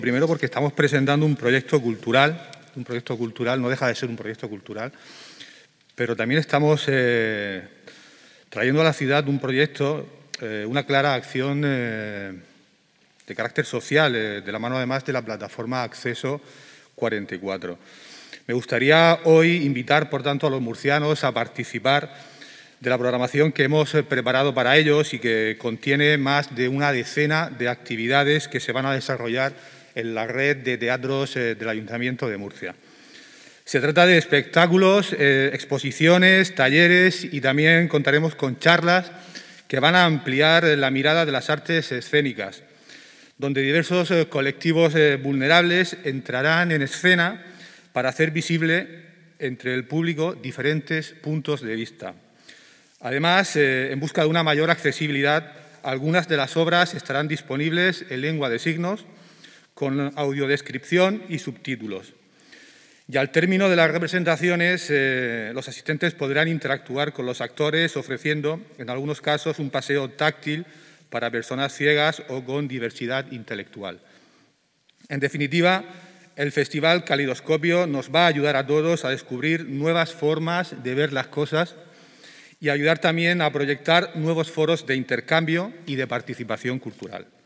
Primero porque estamos presentando un proyecto cultural, no deja de ser un proyecto cultural, pero también estamos trayendo a la ciudad un proyecto, una clara acción de carácter social, de la mano además de la plataforma Acceso 44. Me gustaría hoy invitar, por tanto, a los murcianos a participar de la programación que hemos preparado para ellos y que contiene más de una decena de actividades que se van a desarrollar en la red de teatros del Ayuntamiento de Murcia. Se trata de espectáculos, exposiciones, talleres y también contaremos con charlas que van a ampliar la mirada de las artes escénicas, donde diversos colectivos vulnerables entrarán en escena para hacer visible entre el público diferentes puntos de vista. Además, en busca de una mayor accesibilidad, algunas de las obras estarán disponibles en lengua de signos, con audiodescripción y subtítulos. Y al término de las representaciones, los asistentes podrán interactuar con los actores, ofreciendo, en algunos casos, un paseo táctil para personas ciegas o con diversidad intelectual. En definitiva, el Festival Calidoscopio nos va a ayudar a todos a descubrir nuevas formas de ver las cosas y ayudar también a proyectar nuevos foros de intercambio y de participación cultural.